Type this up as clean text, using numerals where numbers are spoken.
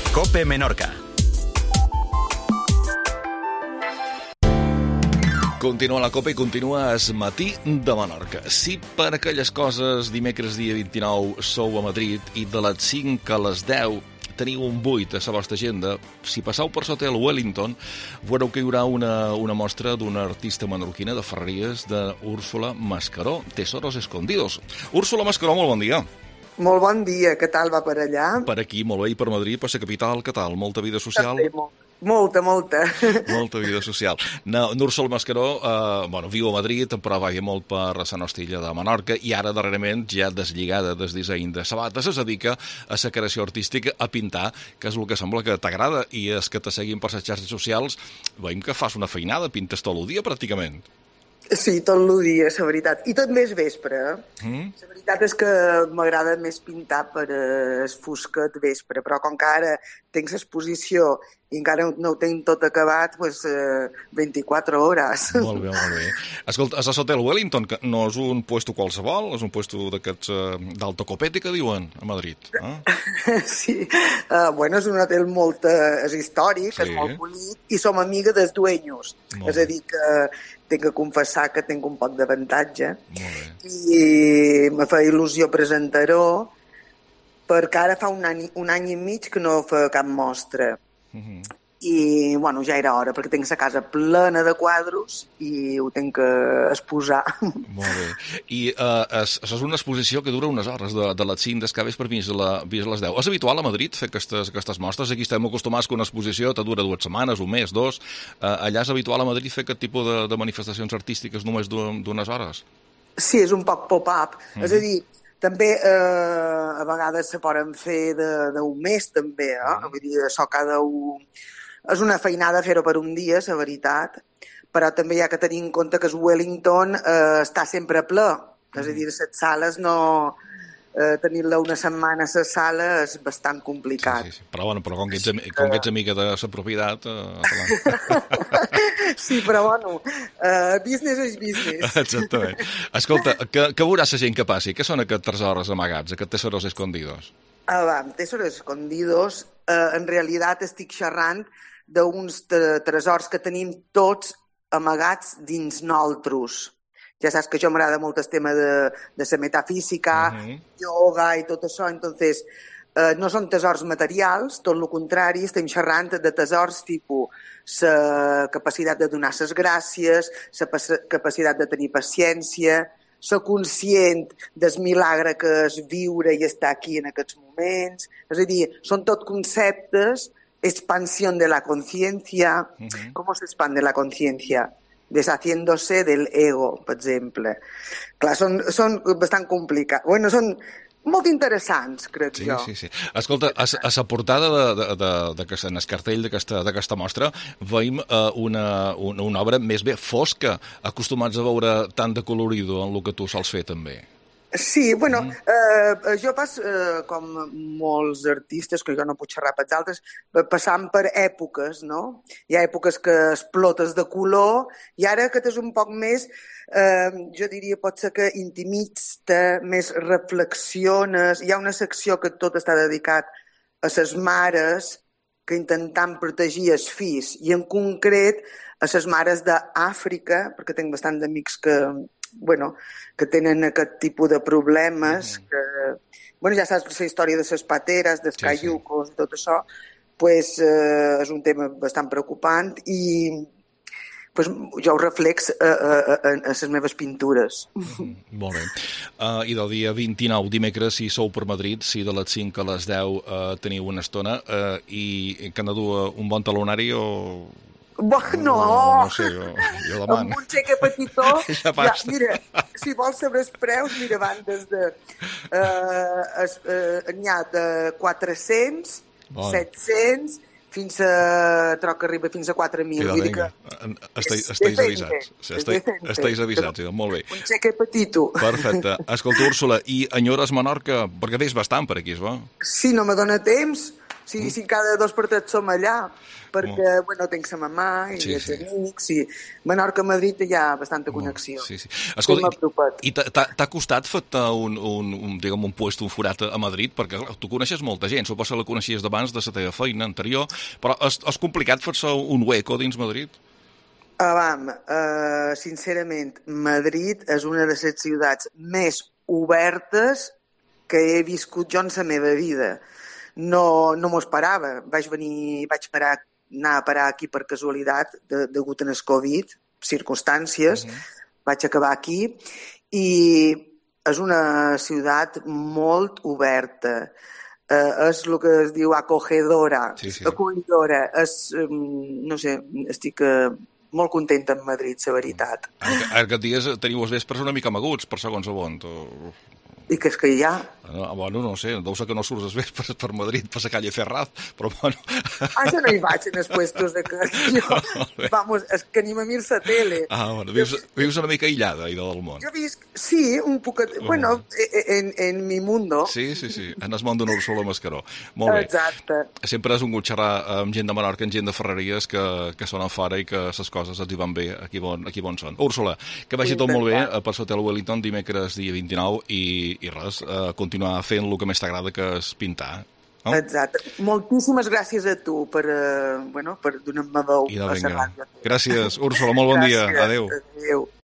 COPE Menorca. Continua la COPE i continua Es Matí de Menorca. Si per aquelles coses dimecres dia 29 sou a Madrid i de les 5 a les 10 teniu un buit a la vostra agenda, si passeu per l'hotel Wellington veureu que hi haurà una mostra d'una artista menorquina de ferreries d'Úrsula Mascaró, Tesoros Escondidos. Úrsula Mascaró, molt bon dia. Molt bon dia, què tal va per allà? Per aquí, molt bé, i per Madrid, per la capital, què tal? Molta vida social? També, molta. Molta vida social. Úrsula Mascaró, viu a Madrid, però va molt per la nostra illa de Menorca i ara, darrerament, ja deslligada del disseny de sabates, es dedica a la creació artística, a pintar, que és el que sembla que t'agrada, i és que te seguim per les xarxes socials, veiem que fas una feinada, pintes tot el dia, pràcticament. Sí, tot el dia, la veritat. I tot més vespre. La veritat és que m'agrada més pintar per el fosquet vespre, però com que ara tinc l'exposició i encara no ho tinc tot acabat, doncs 24 hores. Molt bé, molt bé. Escolta, és l'hotel Wellington, que no és un puesto qualsevol, és un puesto d'aquests d'alta copete, que diuen, a Madrid. Sí. És un hotel molt històric, sí. És molt polit, i som amiga dels dueños. És a dir, que tinc que confessar que tinc un poc d'avantatge. I me fa il·lusió presentar-ho, perquè ara fa un any i mig que no fa cap mostra. I, ja era hora, perquè tinc la casa plena de quadros i ho tinc que exposar. Molt bé. I és una exposició que dura unes hores, de les 5 d'escaves per fins a les 10. És habitual a Madrid fer aquestes mostres? Aquí estem acostumats que una exposició te dura 2 setmanes, un mes, 2. Allà és habitual a Madrid fer aquest tipus de manifestacions artístiques només d'unes hores? Sí, és un poc pop-up. És a dir, també a vegades se poden fer d'un mes, també. Vull dir, això cada un... És una feinada fer-ho per un dia, la veritat, però també hi ha que tenir en compte que el Wellington està sempre ple. És a dir, les sales no... tenir-la una setmana a la sala és bastant complicat. Sí. Però com que ets amiga de la propietat... Sí, però business és business. Exactament. Escolta, què veurà la gent que passi? Què són aquests tresors amagats, aquests tesoros escondidos? Tesoros escondidos, en realitat estic xerrant d'uns tresors que tenim tots amagats dins nosaltres. Ja saps que jo m'agrada molt el tema de la metafísica, yoga i tot això, entonces no són tesors materials, tot el contrari, estem xerrant de tesors tipus la capacitat de donar les gràcies, la capacitat de tenir paciència, ser conscient del milagre que és viure i estar aquí en aquests moments. És a dir, són tot conceptes, expansió de la conciencia. Com s'expande la conciencia? Deshaciéndose del ego, per exemple. Clar, són bastant complicats. Són molt interessants, crec jo. Sí. Escolta, a la portada en el cartell d'aquesta mostra veiem una obra més bé fosca, acostumats a veure tant de colorido en el que tu sols fer, també. Sí, jo pas, com molts artistes, que jo no puc xerrar pels altres, passant per èpoques, no? Hi ha èpoques que explotes de color i ara aquest és un poc més, jo diria, pot ser que intimista, més reflexiones. Hi ha una secció que tot està dedicat a les mares que intenten protegir els fills, i en concret a les mares d'Àfrica, perquè tinc bastants amics que tenen aquest tipus de problemes, ja saps la història de les pateres, dels cayucos i tot això, és un tema bastant preocupant i jo ho reflex a les meves pintures. Molt bé. I del dia 29, dimecres, si sou per Madrid, si de les 5 a les 10 teniu una estona i que han de dur un bon talonari o... No sé, jo demano. Amb un xeque petitó, mira, si vols saber els preus, mira, van des de n'hi ha de 400, 700, fins a troc que arriba fins a 4.000. Estáis avisats. Estáis avisats, molt bé. Un xeque petito. Perfecte. Escolta, Úrsula, i enyores Menorca? Perquè veus bastant per aquí, es va? Sí, no me dóna temps. si cada 2 per 3 som allà, perquè, tenc sa mamà i els amics, i Menorca-Madrid hi ha bastanta connexió. Sí. Escolta, i t'ha costat fer-te un puesto, un forat a Madrid? Perquè tu coneixes molta gent, suposo que la coneixies d'abans de la teva feina anterior, però és complicat fer-se un hueco dins Madrid? Sincerament, Madrid és una de les ciutats més obertes que he viscut jo en la meva vida. No m'ho esperava. Vaig anar a parar aquí per casualitat, degut a el Covid, circumstàncies. Vaig acabar aquí i és una ciutat molt oberta. És el que es diu acogedora, acollidora. No sé, estic molt contenta amb Madrid, la veritat. Aquests dies teniu els vespres una mica amaguts, per segons a on. I què és que hi ha? Bueno, no sé, deu ser que no surts els vespres per Madrid, per la calle Ferraz, però bueno... Jo no hi vaig en els puestos de jo. Vamos, és que ni me mir la tele. Bueno, vius una mica aïllada, allà del món. Jo visc, sí, un poquet... Bueno, en mi mundo. Sí, en el món d'una Úrsula Mascaró. Molt bé. Exacte. Sempre és un gust xerrar amb gent de Menorca, amb gent de Ferreries, que són a fora i que les coses els hi van bé aquí on són. Úrsula, que vagi tot molt bé per l'Hotel Wellington dimecres dia 29 i res, continuar fent el que més t'agrada, que és pintar. No? Exacte. Moltíssimes gràcies a tu per donar-me veu a la ràdio. Gràcies, Úrsula, molt bon dia. Adéu. Adéu.